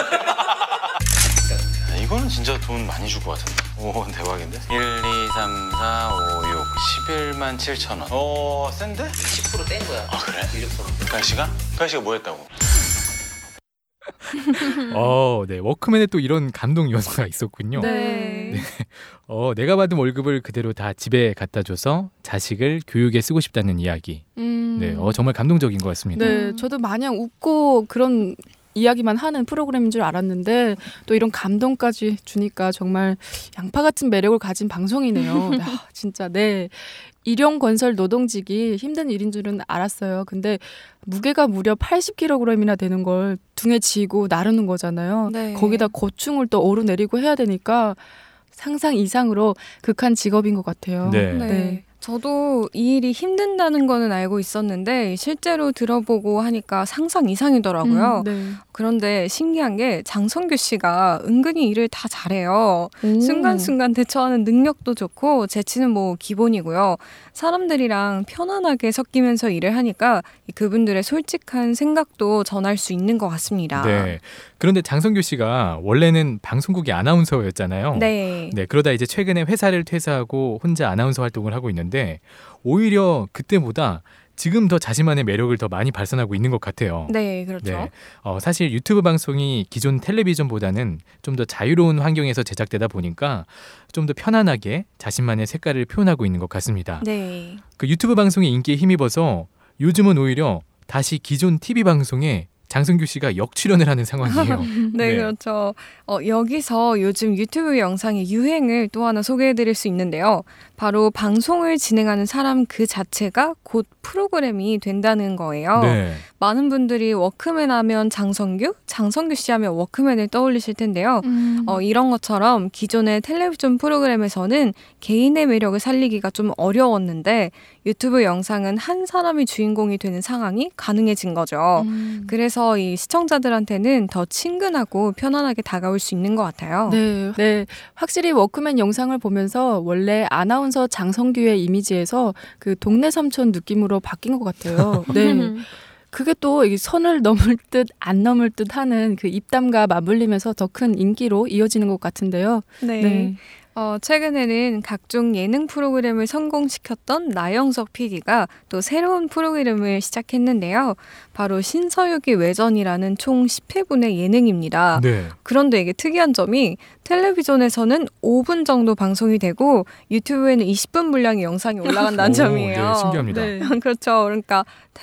이거는 진짜 돈 많이 줄 것 같은데. 오, 대박인데? 일, 이, 삼, 사, 오, 육, 십일만 칠천 원. 오, 센데? 십 퍼센트 뗀 거야. 아, 그래? 인력서로. 가희 씨가? 가희 씨가 뭐 했다고? 어, 네. 워크맨에 또 이런 감동 요소가 있었군요. 네. 네. 어, 내가 받은 월급을 그대로 다 집에 갖다 줘서 자식을 교육에 쓰고 싶다는 이야기. 음. 네. 어, 정말 감동적인 것 같습니다. 네, 저도 마냥 웃고 그런 이야기만 하는 프로그램인 줄 알았는데 또 이런 감동까지 주니까 정말 양파 같은 매력을 가진 방송이네요. 아, 진짜 네. 일용건설 노동직이 힘든 일인 줄은 알았어요. 근데 무게가 무려 팔십 킬로그램이나 되는 걸 등에 지고 나르는 거잖아요. 네. 거기다 고충을 또 오르내리고 해야 되니까 상상 이상으로 극한 직업인 것 같아요. 네. 네. 네. 저도 이 일이 힘든다는 거는 알고 있었는데 실제로 들어보고 하니까 상상 이상이더라고요. 음, 네. 그런데 신기한 게 장성규 씨가 은근히 일을 다 잘해요. 오. 순간순간 대처하는 능력도 좋고 재치는 뭐 기본이고요. 사람들이랑 편안하게 섞이면서 일을 하니까 그분들의 솔직한 생각도 전할 수 있는 것 같습니다. 네. 그런데 장성규 씨가 원래는 방송국의 아나운서였잖아요. 네. 네, 그러다 이제 최근에 회사를 퇴사하고 혼자 아나운서 활동을 하고 있는데 오히려 그때보다 지금 더 자신만의 매력을 더 많이 발산하고 있는 것 같아요. 네, 그렇죠. 네. 어, 사실 유튜브 방송이 기존 텔레비전보다는 좀 더 자유로운 환경에서 제작되다 보니까 좀 더 편안하게 자신만의 색깔을 표현하고 있는 것 같습니다. 네. 그 유튜브 방송의 인기에 힘입어서 요즘은 오히려 다시 기존 티비 방송에 장성규 씨가 역출연을 하는 상황이에요. 네, 그렇죠. 어, 여기서 요즘 유튜브 영상의 유행을 또 하나 소개해드릴 수 있는데요. 바로 방송을 진행하는 사람 그 자체가 곧 프로그램이 된다는 거예요. 네. 많은 분들이 워크맨 하면 장성규, 장성규 씨 하면 워크맨을 떠올리실 텐데요. 음. 어, 이런 것처럼 기존의 텔레비전 프로그램에서는 개인의 매력을 살리기가 좀 어려웠는데 유튜브 영상은 한 사람이 주인공이 되는 상황이 가능해진 거죠. 음. 그래서 이 시청자들한테는 더 친근하고 편안하게 다가올 수 있는 것 같아요. 네, 네. 확실히 워크맨 영상을 보면서 원래 아나운서 장성규의 이미지에서 그 동네 삼촌 느낌으로 바뀐 것 같아요. 네. 그게 또 이 선을 넘을 듯 안 넘을 듯 하는 그 입담과 맞물리면서 더 큰 인기로 이어지는 것 같은데요. 네. 네. 어, 최근에는 각종 예능 프로그램을 성공시켰던 나영석 피디가 또 새로운 프로그램을 시작했는데요. 바로 신서유기 외전이라는 총 십 회분의 예능입니다. 네. 그런데 이게 특이한 점이 텔레비전에서는 오 분 정도 방송이 되고 유튜브에는 이십 분 분량의 영상이 올라간다는 오, 점이에요. 네, 신기합니다. 네. 그렇죠. 그러니까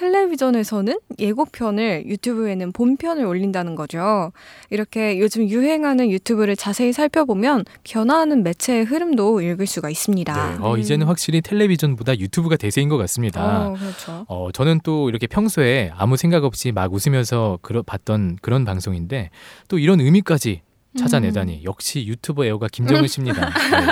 텔레비전에서는 예고편을, 유튜브에는 본편을 올린다는 거죠. 이렇게 요즘 유행하는 유튜브를 자세히 살펴보면 변화하는 매체의 흐름도 읽을 수가 있습니다. 네. 어, 이제는 확실히 텔레비전보다 유튜브가 대세인 것 같습니다. 어, 그렇죠. 어, 저는 또 이렇게 평소에 아무 생각 없이 막 웃으면서 그러, 봤던 그런 방송인데 또 이런 의미까지 찾아내다니 역시 유튜버 애호가 김정은 씨입니다.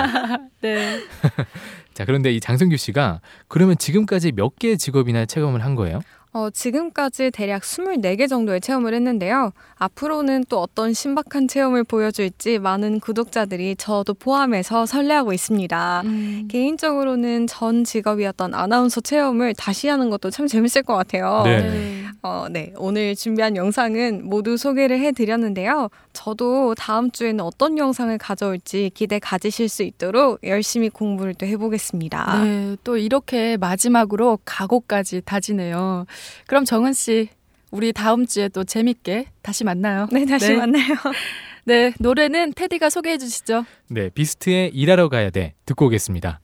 네. 네. 자, 그런데 이 장성규 씨가 그러면 지금까지 몇 개의 직업이나 체험을 한 거예요? 어, 지금까지 대략 스물네 개 정도의 체험을 했는데요. 앞으로는 또 어떤 신박한 체험을 보여줄지 많은 구독자들이 저도 포함해서 설레하고 있습니다. 음. 개인적으로는 전 직업이었던 아나운서 체험을 다시 하는 것도 참 재밌을 것 같아요. 네. 네. 어, 네. 오늘 준비한 영상은 모두 소개를 해드렸는데요. 저도 다음 주에는 어떤 영상을 가져올지 기대 가지실 수 있도록 열심히 공부를 또 해보겠습니다. 네, 또 이렇게 마지막으로 각오까지 다지네요. 그럼 정은 씨, 우리 다음 주에 또 재밌게 다시 만나요. 네, 다시 네. 만나요. 네, 노래는 테디가 소개해 주시죠. 네, 비스트의 일하러 가야 돼 듣고 오겠습니다.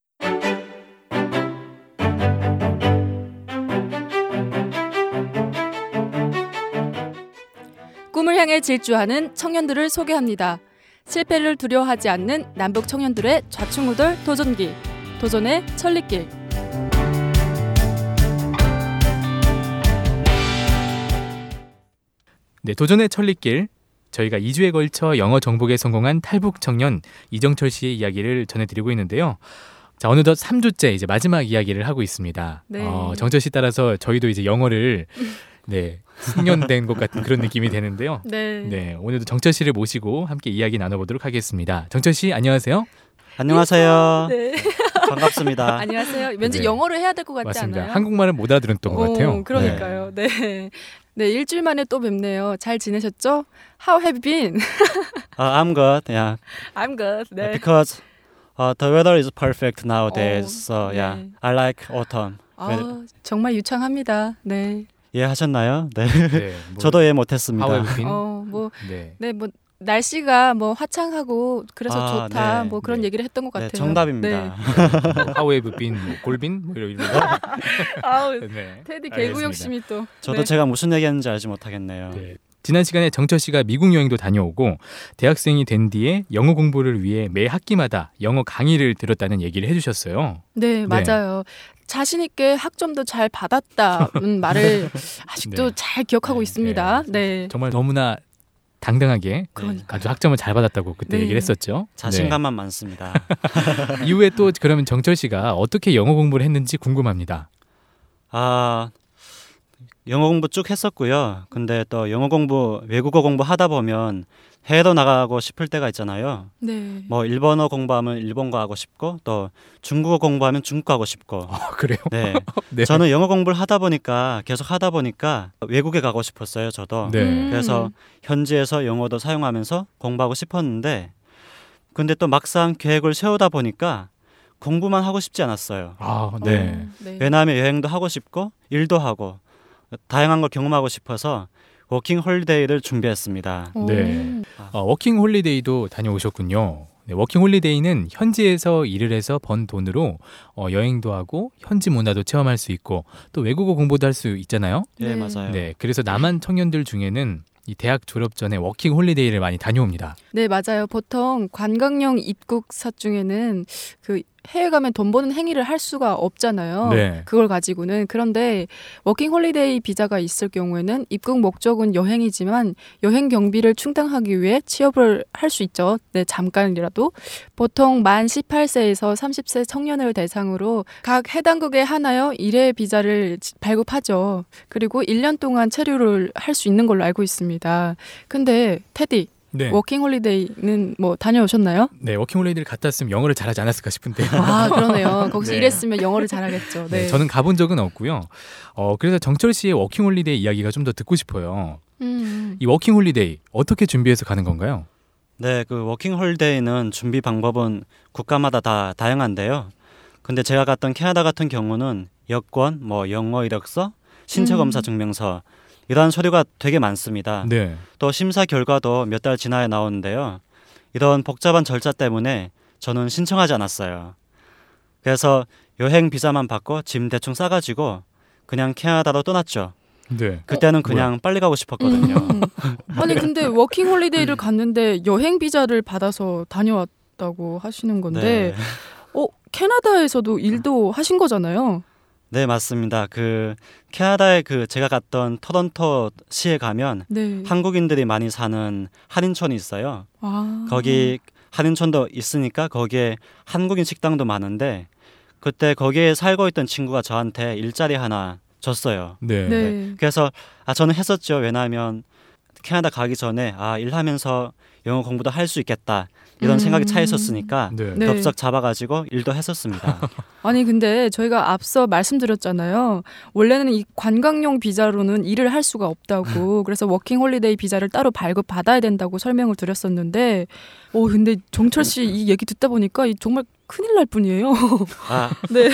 꿈을 향해 질주하는 청년들을 소개합니다. 실패를 두려워하지 않는 남북 청년들의 좌충우돌 도전기. 도전의 천리길. 네, 도전의 천리길. 저희가 이 주에 걸쳐 영어 정복에 성공한 탈북 청년 이정철 씨의 이야기를 전해드리고 있는데요. 자, 어느덧 삼 주째 이제 마지막 이야기를 하고 있습니다. 네. 어, 정철 씨 따라서 저희도 이제 영어를 네, 숙련된 것 같은 그런 느낌이 되는데요. 네. 네, 오늘도 정철 씨를 모시고 함께 이야기 나눠보도록 하겠습니다. 정철 씨, 안녕하세요. 안녕하세요. 네. 반갑습니다. 안녕하세요. 왠지 네. 영어를 해야 될 것 같지 맞습니다. 않아요? 한국말을 못 알아들었던 것 어, 같아요. 그러니까요. 네. 네. 네, 일주일 만에 또 뵙네요. 잘 지내셨죠? How have you been? Uh, I'm good. Yeah. I'm good. 네. Because uh, the weather is perfect nowadays. 어, so yeah, 네. I like autumn. 아, 정말 유창합니다. 네. 이해하셨나요? 네. 네, 뭐, 저도 이해 못했습니다. How have you been? 어, 뭐 네. 네, 뭐 날씨가 뭐 화창하고 그래서 아, 좋다. 네. 뭐 그런 네. 얘기를 했던 것 같아요. 네, 정답입니다. 네. How have you been? 뭐, 골빈? 뭐 이런 이런 거. 아우, 네. 테디 개구 알겠습니다. 욕심이 또. 저도 네. 제가 무슨 얘기하는지 알지 못하겠네요. 네. 지난 시간에 정철 씨가 미국 여행도 다녀오고 대학생이 된 뒤에 영어 공부를 위해 매 학기마다 영어 강의를 들었다는 얘기를 해주셨어요. 네, 맞아요. 자신 있게 학점도 잘 받았다는 말을 아직도 네. 잘 기억하고 네, 있습니다. 네. 정말 너무나 당당하게 그러니까요. 아주 학점을 잘 받았다고 그때 네. 얘기를 했었죠. 자신감만 많습니다. 네. 이후에 또 그러면 정철 씨가 어떻게 영어 공부를 했는지 궁금합니다. 아, 영어 공부 쭉 했었고요. 근데 또 영어 공부, 외국어 공부 하다 보면 해외도 나가고 싶을 때가 있잖아요. 네. 뭐 일본어 공부하면 일본거 하고 싶고 또 중국어 공부하면 중국어 하고 싶고. 어, 그래요? 네. 네. 저는 영어 공부를 하다 보니까 계속 하다 보니까 외국에 가고 싶었어요. 저도. 네. 음. 그래서 현지에서 영어도 사용하면서 공부하고 싶었는데 근데 또 막상 계획을 세우다 보니까 공부만 하고 싶지 않았어요. 아, 네. 어, 네. 왜냐하면 여행도 하고 싶고 일도 하고 다양한 걸 경험하고 싶어서 워킹 홀리데이를 준비했습니다. 오. 네. 어, 워킹 홀리데이도 다녀오셨군요. 네, 워킹 홀리데이는 현지에서 일을 해서 번 돈으로 어, 여행도 하고 현지 문화도 체험할 수 있고 또 외국어 공부도 할 수 있잖아요. 네, 네. 맞아요. 네, 그래서 남한 청년들 중에는 이 대학 졸업 전에 워킹 홀리데이를 많이 다녀옵니다. 네, 맞아요. 보통 관광형 입국사 중에는 그 해외 가면 돈 버는 행위를 할 수가 없잖아요. 네. 그걸 가지고는. 그런데 워킹 홀리데이 비자가 있을 경우에는 입국 목적은 여행이지만 여행 경비를 충당하기 위해 취업을 할 수 있죠. 네, 잠깐이라도. 보통 만 십팔 세에서 삼십 세 청년을 대상으로 각 해당국에 하나여 일회 비자를 발급하죠. 그리고 일 년 동안 체류를 할 수 있는 걸로 알고 있습니다. 근데 테디, 네. 워킹 홀리데이는 뭐 다녀오셨나요? 네, 워킹 홀리데이를 갔다 왔으면 영어를 잘하지 않았을까 싶은데요. 아, 그러네요. 거기서 네. 일했으면 영어를 잘하겠죠. 네. 네, 저는 가본 적은 없고요. 어, 그래서 정철 씨의 워킹 홀리데이 이야기가 좀 더 듣고 싶어요. 음. 이 워킹 홀리데이 어떻게 준비해서 가는 건가요? 네, 그 워킹 홀리데이는 준비 방법은 국가마다 다 다양한데요. 근데 제가 갔던 캐나다 같은 경우는 여권, 뭐 영어 이력서, 신체 검사 음. 증명서 이러한 서류가 되게 많습니다. 네. 또 심사 결과도 몇 달 지나야 나오는데요. 이런 복잡한 절차 때문에 저는 신청하지 않았어요. 그래서 여행 비자만 받고 짐 대충 싸가지고 그냥 캐나다로 떠났죠. 네. 그때는 그냥 빨리 가고 싶었거든요. 음. 아니 근데 워킹 홀리데이를 갔는데 여행 비자를 받아서 다녀왔다고 하시는 건데 네. 어 캐나다에서도 일도 하신 거잖아요. 네, 맞습니다. 그 캐나다의 그 제가 갔던 토론토 시에 가면 네. 한국인들이 많이 사는 한인촌이 있어요. 아. 거기 한인촌도 있으니까 거기에 한국인 식당도 많은데 그때 거기에 살고 있던 친구가 저한테 일자리 하나 줬어요. 네. 네. 그래서 아 저는 했었죠. 왜냐하면 캐나다 가기 전에 아 일하면서 영어 공부도 할 수 있겠다 이런 음. 생각이 차 있었으니까 네. 네. 덥석 잡아가지고 일도 했었습니다. 아니 근데 저희가 앞서 말씀드렸잖아요. 원래는 이 관광용 비자로는 일을 할 수가 없다고. 그래서 워킹 홀리데이 비자를 따로 발급 받아야 된다고 설명을 드렸었는데, 오 근데 정철 씨 이 얘기 듣다 보니까 이 정말 큰일 날 뿐이에요. 아, 네.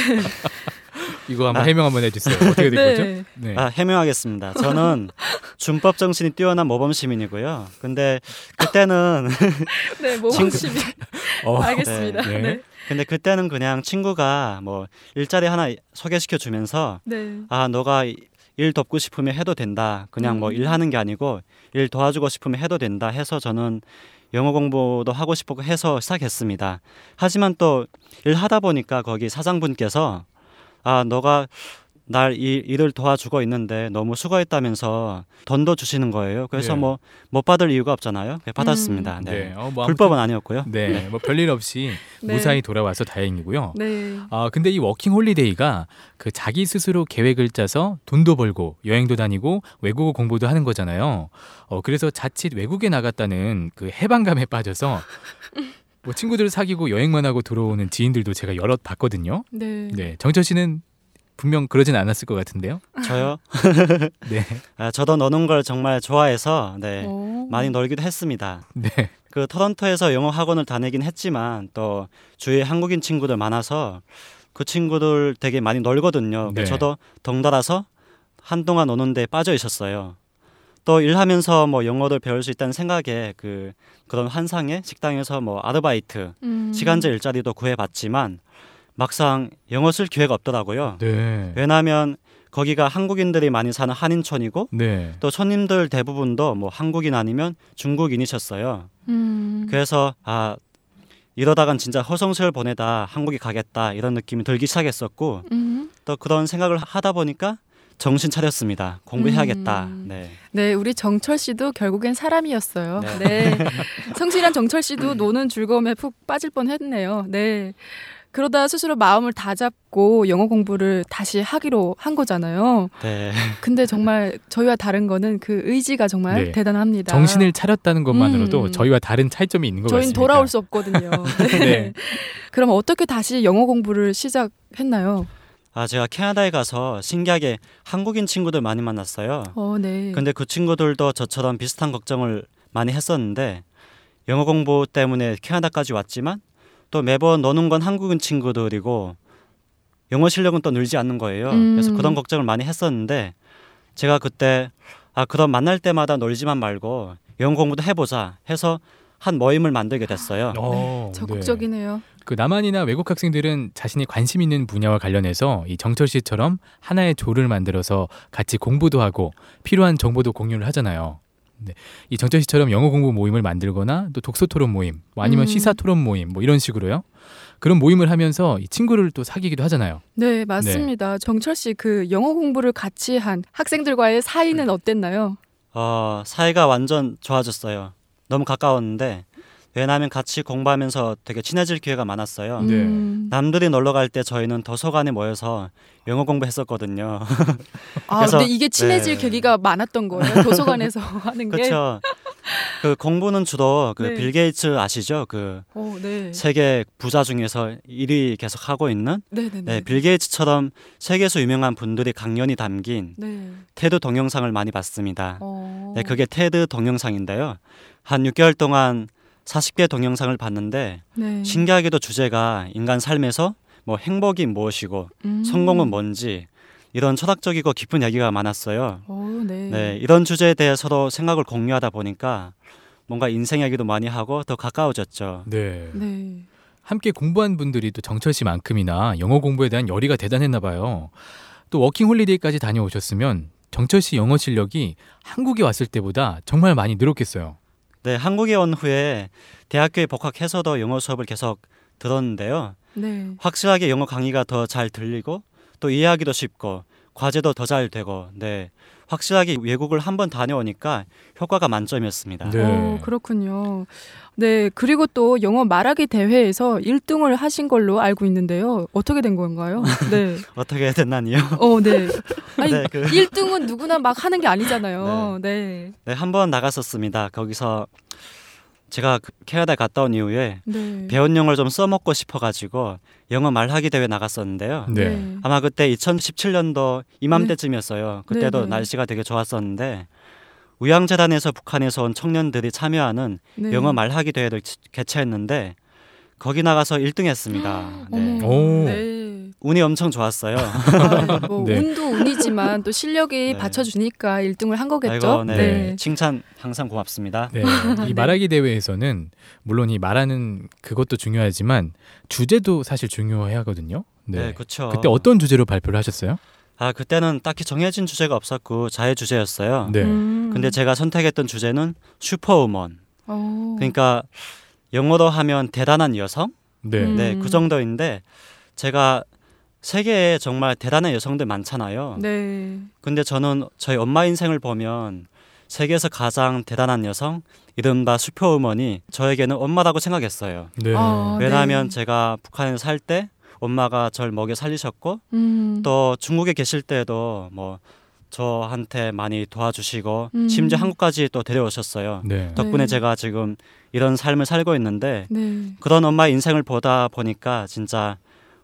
이거 한번 아. 해명 한번 해주세요. 어떻게 된 네. 거죠? 네. 아, 해명하겠습니다. 저는 준법 정신이 뛰어난 모범 시민이고요. 근데 그때는 네, 모범시민. 어. 알겠습니다. 네. 네. 근데 그때는 그냥 친구가 뭐 일자리 하나 소개시켜 주면서 네. 아 너가 일 돕고 싶으면 해도 된다. 그냥 뭐 음. 일하는 게 아니고 일 도와주고 싶으면 해도 된다 해서 저는 영어 공부도 하고 싶고 해서 시작했습니다. 하지만 또 일하다 보니까 거기 사장분께서 아 너가 날 이 일을 도와주고 있는데 너무 수고했다면서 돈도 주시는 거예요. 그래서 네. 뭐 못 받을 이유가 없잖아요. 받았습니다. 음. 네. 네. 어, 뭐 불법은 아니었고요. 네, 뭐 별일 없이 네. 무사히 돌아와서 다행이고요. 네. 아, 근데 이 워킹 홀리데이가 그 자기 스스로 계획을 짜서 돈도 벌고 여행도 다니고 외국어 공부도 하는 거잖아요. 어, 그래서 자칫 외국에 나갔다는 그 해방감에 빠져서 뭐 친구들을 사귀고 여행만 하고 들어오는 지인들도 제가 여럿 봤거든요. 네. 네, 정철 씨는 분명 그러진 않았을 것 같은데요. 저요? 네, 아, 저도 노는 걸 정말 좋아해서 네, 오. 많이 놀기도 했습니다. 네, 그 토론토에서 영어 학원을 다니긴 했지만 또 주위에 한국인 친구들 많아서 그 친구들 되게 많이 놀거든요. 네. 저도 덩달아서 한동안 노는데 빠져 있었어요. 또 일하면서 뭐 영어를 배울 수 있다는 생각에 그 그런 환상에 식당에서 뭐 아르바이트, 음. 시간제 일자리도 구해봤지만 막상 영어 쓸 기회가 없더라고요. 네, 왜냐하면 거기가 한국인들이 많이 사는 한인촌이고 네. 또 손님들 대부분도 뭐 한국인 아니면 중국인이셨어요. 음. 그래서 아 이러다간 진짜 허송세월 보내다 한국에 가겠다 이런 느낌이 들기 시작했었고 음. 또 그런 생각을 하다 보니까 정신 차렸습니다. 공부해야겠다. 음. 네. 네, 우리 정철 씨도 결국엔 사람이었어요. 네. 네. 성실한 정철 씨도 노는 즐거움에 푹 빠질 뻔했네요. 네. 그러다 스스로 마음을 다잡고 영어 공부를 다시 하기로 한 거잖아요. 네. 근데 정말 저희와 다른 거는 그 의지가 정말 네. 대단합니다. 정신을 차렸다는 것만으로도 음. 저희와 다른 차이점이 있는 것 저희는 같습니다. 돌아올 수 없거든요. 네. 네. 그럼 어떻게 다시 영어 공부를 시작했나요? 아 제가 캐나다에 가서 신기하게 한국인 친구들 많이 만났어요. 어, 네. 근데 그 친구들도 저처럼 비슷한 걱정을 많이 했었는데 영어 공부 때문에 캐나다까지 왔지만 또 매번 노는 건 한국인 친구들이고 영어 실력은 또 늘지 않는 거예요. 음. 그래서 그런 걱정을 많이 했었는데 제가 그때 아 그럼 만날 때마다 놀지만 말고 영어 공부도 해보자 해서 한 모임을 만들게 됐어요. 어, 적극적이네요. 네. 그 남한이나 외국 학생들은 자신이 관심 있는 분야와 관련해서 이 정철 씨처럼 하나의 조를 만들어서 같이 공부도 하고 필요한 정보도 공유를 하잖아요. 네. 이 정철 씨처럼 영어 공부 모임을 만들거나 또 독서 토론 모임, 뭐 아니면 음. 시사 토론 모임, 뭐 이런 식으로요. 그런 모임을 하면서 이 친구를 또 사귀기도 하잖아요. 네, 맞습니다. 정철 씨 그 영어 공부를 같이 한 학생들과의 사이는 어땠나요? 어, 사이가 완전 좋아졌어요. 너무 가까웠는데 왜냐하면 같이 공부하면서 되게 친해질 기회가 많았어요. 네. 음. 남들이 놀러 갈 때 저희는 도서관에 모여서 영어 공부했었거든요. 아, 그래서- 근데 이게 친해질 네. 계기가 많았던 거예요. 도서관에서 하는 게. 그렇죠. 그 공부는 주로 그 네. 빌 게이츠 아시죠? 그 어, 네. 세계 부자 중에서 일 위 계속 하고 있는 네, 네, 네, 네. 빌 게이츠처럼 세계에서 유명한 분들이 강연이 담긴 네. 테드 동영상을 많이 봤습니다. 어. 네, 그게 테드 동영상인데요. 한 육 개월 동안 사십 개 동영상을 봤는데 네. 신기하게도 주제가 인간 삶에서 뭐 행복이 무엇이고 음. 성공은 뭔지 이런 철학적이고 깊은 얘기가 많았어요. 어, 네. 네, 이런 주제에 대해 서로 생각을 공유하다 보니까 뭔가 인생 얘기도 많이 하고 더 가까워졌죠. 네. 네. 함께 공부한 분들이 또 정철 씨만큼이나 영어 공부에 대한 열의가 대단했나 봐요. 또 워킹 홀리데이까지 다녀오셨으면 정철 씨 영어 실력이 한국에 왔을 때보다 정말 많이 늘었겠어요. 네, 한국에 온 후에 대학교에 복학해서도 영어 수업을 계속 들었는데요. 네. 확실하게 영어 강의가 더 잘 들리고 또 이해하기도 쉽고 과제도 더 잘 되고 네, 확실하게 외국을 한번 다녀오니까 효과가 만점이었습니다. 네. 어, 그렇군요. 네, 그리고 또 영어 말하기 대회에서 일 등을 하신 걸로 알고 있는데요. 어떻게 된 건가요? 네. 어떻게 됐나니요? 어, 네. 아니, 네, 그- 일 등은 누구나 막 하는 게 아니잖아요. 네. 네, 한 번 나갔었습니다. 거기서 제가 그 캐나다에 갔다 온 이후에 네. 배운 영어를 좀 써먹고 싶어가지고 영어 말하기 대회 나갔었는데요. 네. 아마 그때 이천십칠 년도 이맘때쯤이었어요. 그때도 네, 네. 날씨가 되게 좋았었는데 우양재단에서 북한에서 온 청년들이 참여하는 네. 영어 말하기 대회를 치- 개최했는데 거기 나가서 일 등 했습니다. 네. 어머. 오. 네. 운이 엄청 좋았어요. 아, 뭐 네. 운도 운이지만 또 실력이 네. 받쳐주니까 일 등을 한 거겠죠. 아이고, 네. 네. 칭찬 항상 고맙습니다. 네. 이 말하기 대회에서는 물론 이 말하는 그것도 중요하지만 주제도 사실 중요해 하거든요. 네. 네, 그렇죠. 그때 어떤 주제로 발표를 하셨어요? 아 그때는 딱히 정해진 주제가 없었고 자유 주제였어요. 네. 음. 근데 제가 선택했던 주제는 슈퍼우먼. 어. 그러니까 영어로 하면 대단한 여성. 네. 음. 네, 그 정도인데 제가 세계에 정말 대단한 여성들 많잖아요. 네. 근데 저는 저희 엄마 인생을 보면 세계에서 가장 대단한 여성, 이른바 슈퍼우먼이 저에게는 엄마라고 생각했어요. 네. 아, 왜냐하면 네. 제가 북한에 살 때 엄마가 절 먹여 살리셨고 음. 또 중국에 계실 때도 뭐 저한테 많이 도와주시고 음. 심지어 한국까지 또 데려오셨어요. 네. 덕분에 네. 제가 지금 이런 삶을 살고 있는데 네. 그런 엄마의 인생을 보다 보니까 진짜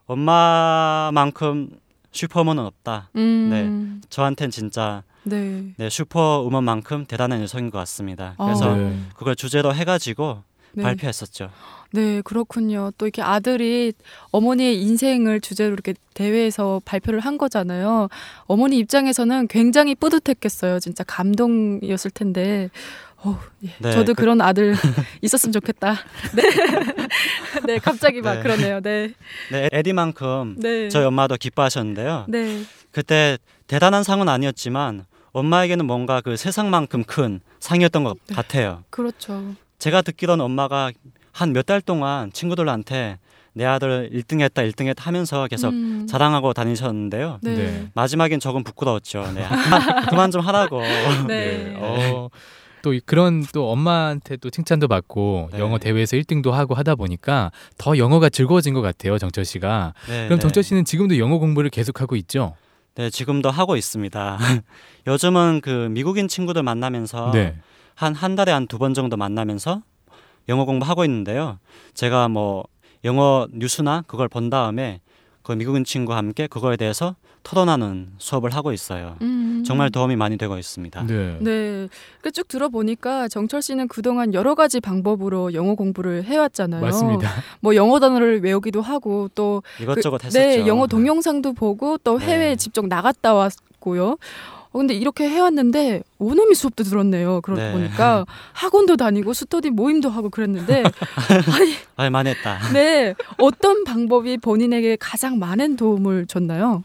엄마만큼 슈퍼우먼은 없다. 음. 저한텐 진짜 네. 네, 슈퍼우먼만큼 대단한 여성인 것 같습니다. 아. 그래서 네. 그걸 주제로 해가지고 네. 발표했었죠. 네, 그렇군요. 또 이렇게 아들이 어머니의 인생을 주제로 이렇게 대회에서 발표를 한 거잖아요. 어머니 입장에서는 굉장히 뿌듯했겠어요. 진짜 감동이었을 텐데. 어, 예. 네, 저도 그- 그런 아들 있었으면 좋겠다. 네, 네, 갑자기 막 네. 그러네요. 네, 네, 에디만큼 네, 저희 엄마도 기뻐하셨는데요. 네, 그때 대단한 상은 아니었지만 엄마에게는 뭔가 그 세상만큼 큰 상이었던 것 네. 같아요. 그렇죠. 제가 듣기로는 엄마가 한 몇 달 동안 친구들한테 내 아들 일 등 했다 일 등 했다 하면서 계속 음, 자랑하고 다니셨는데요. 네, 네. 마지막엔 조금 부끄러웠죠. 네. 아, 그만 좀 하라고. 네. 어, 또 이- 그런 또 엄마한테 또 칭찬도 받고 네. 영어 대회에서 일 등도 하고 하다 보니까 더 영어가 즐거워진 것 같아요, 정철 씨가. 네, 그럼 네. 정철 씨는 지금도 영어 공부를 계속하고 있죠? 네, 지금도 하고 있습니다. 요즘은 그 미국인 친구들 만나면서 네. 한 한 달에 한 두 번 정도 만나면서 영어 공부하고 있는데요. 제가 뭐 영어 뉴스나 그걸 본 다음에 그 미국인 친구와 함께 그거에 대해서 토론하는 수업을 하고 있어요. 음, 정말 도움이 많이 되고 있습니다. 네. 네, 그 쭉 들어보니까 정철 씨는 그동안 여러 가지 방법으로 영어 공부를 해왔잖아요. 맞습니다. 뭐 영어 단어를 외우기도 하고 또 이것저것 그, 했었죠. 네, 영어 동영상도 보고 또 네. 해외에 직접 나갔다 왔고요. 어, 근데 이렇게 해왔는데 원어민 수업도 들었네요. 그러고 네. 보니까 학원도 다니고 스터디 모임도 하고 그랬는데 아니, 아, 많이 했다. 네, 어떤 방법이 본인에게 가장 많은 도움을 줬나요?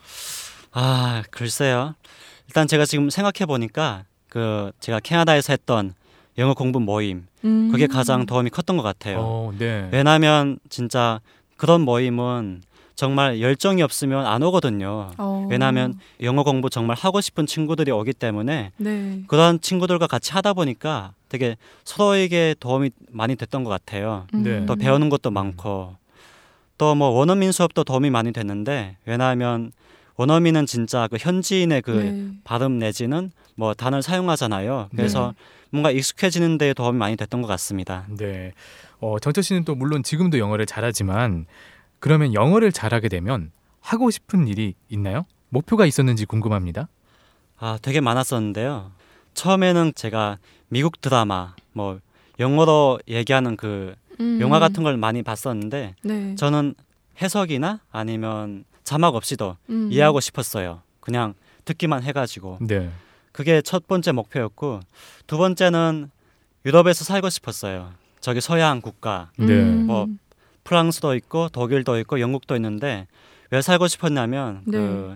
아, 글쎄요. 일단 제가 지금 생각해 보니까 그 제가 캐나다에서 했던 영어 공부 모임 음. 그게 가장 도움이 컸던 것 같아요. 어, 네. 왜냐하면 진짜 그런 모임은 정말 열정이 없으면 안 오거든요. 어. 왜냐하면 영어 공부 정말 하고 싶은 친구들이 오기 때문에 네. 그런 친구들과 같이 하다 보니까 되게 서로에게 도움이 많이 됐던 것 같아요. 네. 음. 또 배우는 것도 많고 또 뭐 원어민 수업도 도움이 많이 됐는데 왜냐하면 원어민은 진짜 그 현지인의 그 네. 발음 내지는 뭐 단어를 사용하잖아요. 그래서 뭔가 익숙해지는 데 도움이 많이 됐던 것 같습니다. 네. 어, 정철 씨는 또 물론 지금도 영어를 잘하지만 그러면 영어를 잘하게 되면 하고 싶은 일이 있나요? 목표가 있었는지 궁금합니다. 아, 되게 많았었는데요. 처음에는 제가 미국 드라마 뭐 영어로 얘기하는 그 음. 영화 같은 걸 많이 봤었는데 네. 저는 해석이나 아니면 자막 없이도 음. 이해하고 싶었어요. 그냥 듣기만 해가지고 네. 그게 첫 번째 목표였고 두 번째는 유럽에서 살고 싶었어요. 저기 서양 국가 네. 음. 뭐 프랑스도 있고 독일도 있고 영국도 있는데 왜 살고 싶었냐면 네. 그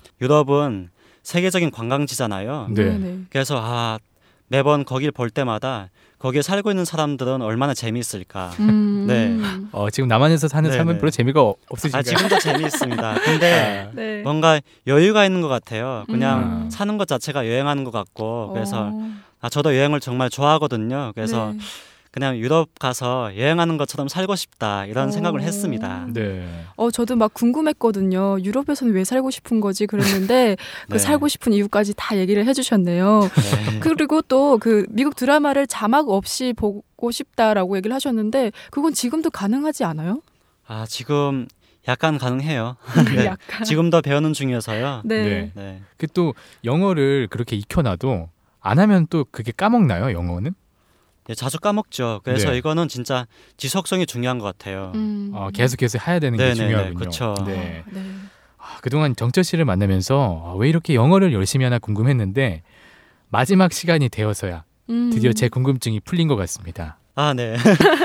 유럽은 세계적인 관광지잖아요. 네. 네. 네. 그래서 아 매번 거길 볼 때마다 거기에 살고 있는 사람들은 얼마나 재미있을까. 음. 네. 어, 지금 남한에서 사는 네, 삶은 네. 별로 재미가 어- 없으신가요? 아 지금도 재미있습니다. 근데 네. 뭔가 여유가 있는 것 같아요. 그냥 음. 사는 것 자체가 여행하는 것 같고 그래서 어. 아 저도 여행을 정말 좋아하거든요. 그래서 네. 그냥 유럽 가서 여행하는 것처럼 살고 싶다 이런 어. 생각을 했습니다. 네. 어, 저도 막 궁금했거든요. 유럽에서는 왜 살고 싶은 거지? 그랬는데 그 네. 살고 싶은 이유까지 다 얘기를 해주셨네요. 네. 그리고 또 그 미국 드라마를 자막 없이 보고 싶다라고 얘기를 하셨는데 그건 지금도 가능하지 않아요? 아 지금 약간 가능해요. 네. 약간. 지금도 배우는 중이어서요. 네. 네. 네. 그 또 영어를 그렇게 익혀놔도 안 하면 또 그게 까먹나요? 영어는? 네, 자주 까먹죠. 그래서 네. 이거는 진짜 지속성이 중요한 것 같아요. 음. 어, 계속해서 해야 되는 게 네네네, 중요하군요. 그쵸. 네. 네. 아, 그동안 정철 씨를 만나면서 아, 왜 이렇게 영어를 열심히 하나 궁금했는데 마지막 시간이 되어서야 음. 드디어 제 궁금증이 풀린 것 같습니다. 아 네.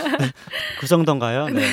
그 정도인가요? 네.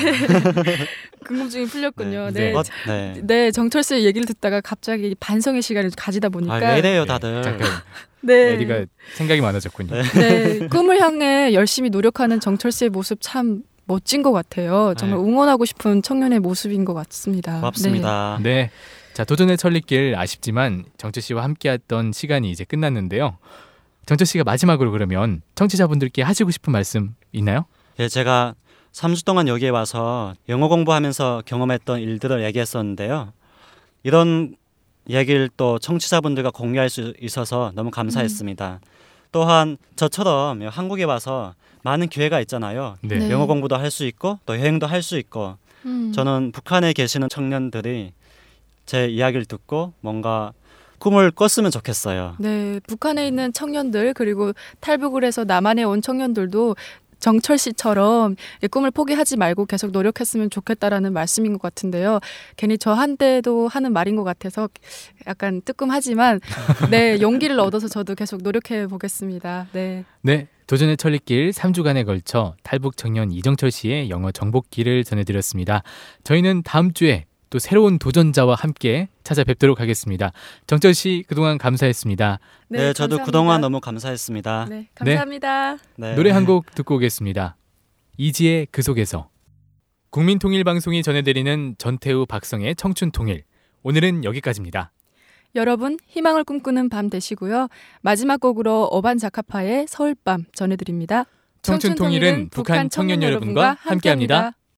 궁금증이 풀렸군요. 네. 네. 어, 네. 네, 정철 씨의 얘기를 듣다가 갑자기 반성의 시간을 가지다 보니까 아, 왜 이래요 네, 다들? 잠깐 네. 에리가 생각이 많아졌군요. 네. 네, 꿈을 향해 열심히 노력하는 정철 씨의 모습 참 멋진 것 같아요. 정말 네. 응원하고 싶은 청년의 모습인 것 같습니다. 고맙습니다. 네. 자, 도전의 천리길 아쉽지만 정철 씨와 함께했던 시간이 이제 끝났는데요. 정철 씨가 마지막으로 그러면 청취자분들께 하시고 싶은 말씀 있나요? 예, 제가 삼 주 동안 여기에 와서 영어 공부하면서 경험했던 일들을 얘기했었는데요. 이런 얘기를 또 청취자분들과 공유할 수 있어서 너무 감사했습니다. 음. 또한 저처럼 한국에 와서 많은 기회가 있잖아요. 네. 네. 영어 공부도 할 수 있고 또 여행도 할 수 있고 음. 저는 북한에 계시는 청년들이 제 이야기를 듣고 뭔가 꿈을 꿨으면 좋겠어요. 네, 북한에 있는 청년들 그리고 탈북을 해서 남한에 온 청년들도 정철 씨처럼 이 꿈을 포기하지 말고 계속 노력했으면 좋겠다라는 말씀인 것 같은데요. 괜히 저한테도 하는 말인 것 같아서 약간 뜨끔하지만 네, 용기를 얻어서 저도 계속 노력해 보겠습니다. 네. 네. 도전의 천리길 삼 주간에 걸쳐 탈북 청년 이정철 씨의 영어 정복기를 전해드렸습니다. 저희는 다음 주에 또 새로운 도전자와 함께 찾아뵙도록 하겠습니다. 정철 씨 그동안 감사했습니다. 네, 네 저도 감사합니다. 그동안 너무 감사했습니다. 네, 감사합니다. 네. 노래 한 곡 듣고 오겠습니다. 이지의 그 속에서. 국민통일방송이 전해드리는 전태우 박성의 청춘통일. 오늘은 여기까지입니다. 여러분 희망을 꿈꾸는 밤 되시고요. 마지막 곡으로 어반자카파의 서울밤 전해드립니다. 청춘통일은 북한 청년 여러분과 함께합니다.